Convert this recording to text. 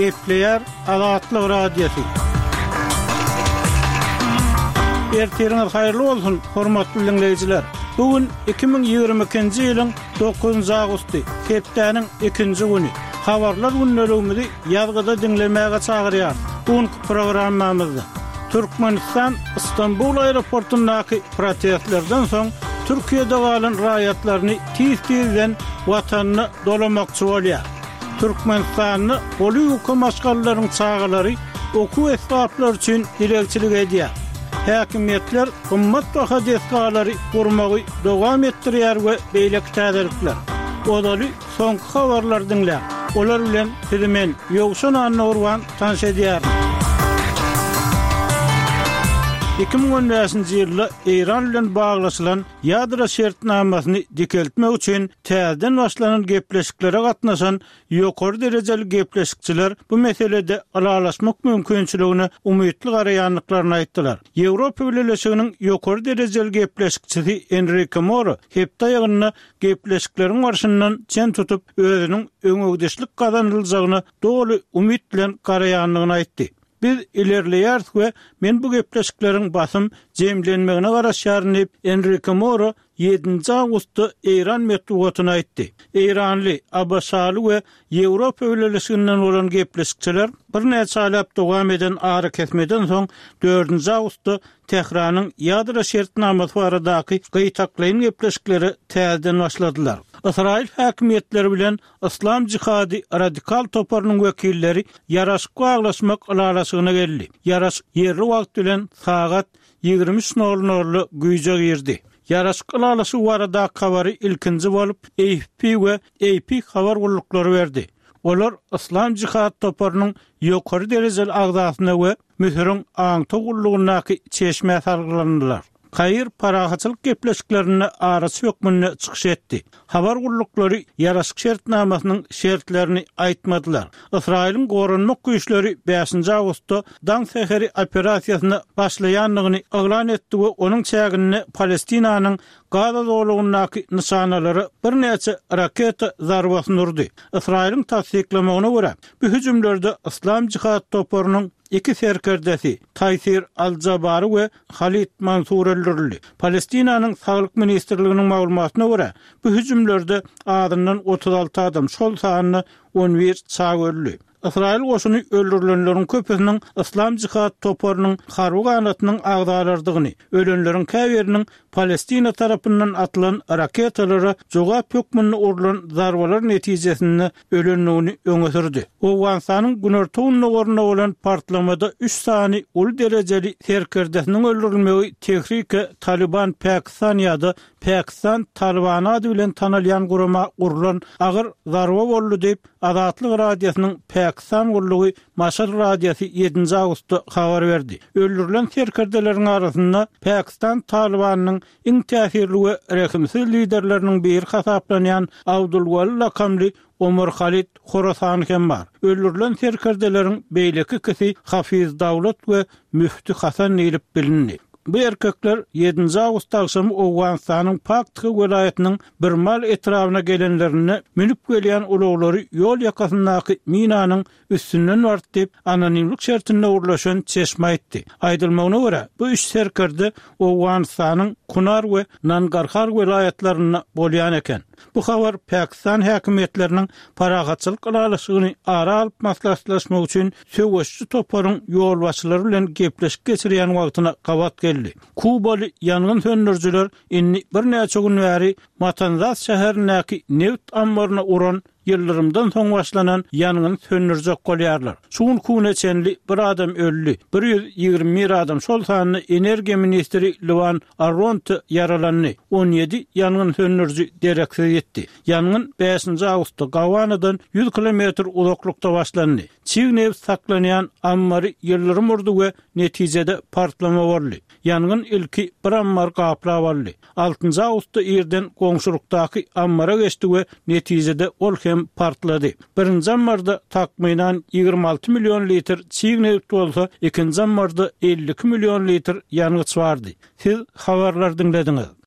Gepleyer Azatlyk Radiosu. Ertiriniz hayırlı olsun, hormatly dinleyijiler. Bugün 2022-nji ýylyň 9 awgusty, hepdeniň 2-nji güni. Habarlar günnäligimizi ýazgyda dinlemäge çagyrýar. Bugünkü programmamyzda Türkmenistan İstanbul aeroportundaky protestlerden soň Türkiýede galan raýatlaryny tiz-tizden watanyna dolamakçy bolýar. Türkmenistanyň boly hukum aşgallarynyň çağalary oku esbaplar üçin dilegçilik edýär. Häkimetler gymmat baha desgalary gurmagy dowam etdirýär we beýleki täzelikler. Odaly soňky habarlar dinlä. Olar bilen men Ýogşan Anurwan tanış edýär. 2015-nji ýylda Iran bilen baglaşylan ýadro şertnamasyny dikeltmek üçin täzeden başlanan gepleşiklere gatnaşan ýokary derejeli gepleşikçiler bu meselede alalaşmak mümkinçiligini umytly garaýanlyklaryny aýtdylar. Ýewropa Birleşiginiň ýokary derejeli gepleşikçisi Enrique Moro hepde ýygyny gepleşikleriň barşyndan çen tutup özüniň öňügdeşlik kazanyljagyny doly umyt bilen garaýanlygyny aýtdy. Biz ilerleýäris we men bu gepleşikleriň basym jemlenmegine garaşýaryn diýip Enrique Moro 7 awgustda Iran metbuatyna aýtdy. Iranly, Abbasaly we Ýewropa Birleşiginden bolan gepleşikçiler bir näçe aýlap dowam eden ara kesmeden soň 4 awgustda Tehranyň ýadro şertnamasy baradaky gyýtaklaýan gepleşikleri täzeden başladylar. İsrail häkimetleri bilen İslam Jihady radikal toparynyň wekilleri ýaraşyk baglaşmak alalaşygyna geldi. Ýaraşyk ýerli wagt bilen sagat 20:00 güýje girdi. Ýaraşyk alalaşygy barada habary ilkinji bolup AFP we AP habar guruluklary berdi. Olar İslam Jihad toparynyň ýokary derejeli agdasyna we mühürüň aňty gurulugynaky çeşme salgylandylar. Kaýır parahaçylyk gepleşiklerini arasy hökmüne çykyş etdi. Habar guruluklary ýaraşyk şertnamasynyň şertlerini aýtmadylar. Israilň gorunmak güýçleri 5 awgustda daň seheri operasiýasyny başlaýanlygyny eglan etdi we onuň çägini Palestinanyň Gaza dowlatynyň nyşanalary bir näçe raketa zarbasyny urdy. Israilň tasdiklamagyna görä, bu hüjümlerde İslam Jihad toparynyň iki serkerdesi Taysir Al-Jabari we Khalid Mansur öldürildi. Palestinanyň Saglyk Ministrliginiň maglumatyna görä, bu hüjümlerde adyndan 36 adam, şol sanyny 11 çağ öldü. İsrail goşuny öldürilenleriň köpüsiniň İslam Jihad toparynyň harby ganatynyň agdalardygyny, ölenleriň käberiniň Palestina tarapyndan atylan raketalary jogap hökmüne urulan zarbalar netijesinde ölenligini öňe sürdi. Owgansanyň günertugyna gorna bolan partlamada 3 sany ul derejeli serkerdesiniň öldürilmegi Tehrike Taliban Pakistan ýa-da Pakistan Talibany ady bilen tanalýan gurama urulan agyr zarba boldy diýip Azatlyk Radiosynyň Pakistan gurulugy Maşar Radiosu 7 awgustda habar berdi. Öldürilen serkerdeleriň arasynda Pakistan Talibanynyň iň täsirli we rekimsiz liderleriniň biri hasaplanýan Abdulwali lakamly Omar Khalid Khorasan hem bar. Öldürilen serkerdeleriň beýleki kisi Hafiz Dawlat we Müfti Hasan edip bilindi. Bu erkekler 7 awgust akşamy Owganistanyň Pakty welaýatynyň bir mal etrawyna gelenlerini minip gelýän ulaglary ýol ýakasyndaky minanyň üstünden bartyp anonimlik şertine urlaşan çeşme aýtdy. Aýdylmagyna görä, bu üç serkerde Owganistanyň Kunar we Nangarhar welaýatlaryna bolýan eken. Bu habar Pakistan häkimetläriniň parahatçylyk alalaşygyny ara alyp maslahatlaşmak üçin söwüşçi toparyň ýolbaşçylary bilen gepleşip geçirýän wagtyna gawat geldi. Kubaly ýangyn söndürjüler inni bir näçe gün bäri Matanzas şäherindäki neft ambaryna uran ýyllarymdan soň başlanan ýangyn söndürjek bolýarlar. Şuň küne çenli bir adam öldü. 121 adam şol sanyny energiýa ministri Levan Aront yaralandy. 17 ýangyn söndürjü dereksiz etdi. Ýangyn 5 awgustda Gawanadan 100 kilometr uzaklykda başlandy. Çiğ neft saklanýan ammary ýyllarym urdy we netijede partlama boldy. Ýangyn ilki bir ammar gapla boldy. 6 awgustda ýerden goňşulukdaky ammara geçdi we netijede ol hem partlady. 1 ammarda takmynan 26 milyon litr çiğ neft bolsa, 2 ammarda 52 milyon litr ýangyn çykardy. Siz habarlar dinlediňiz.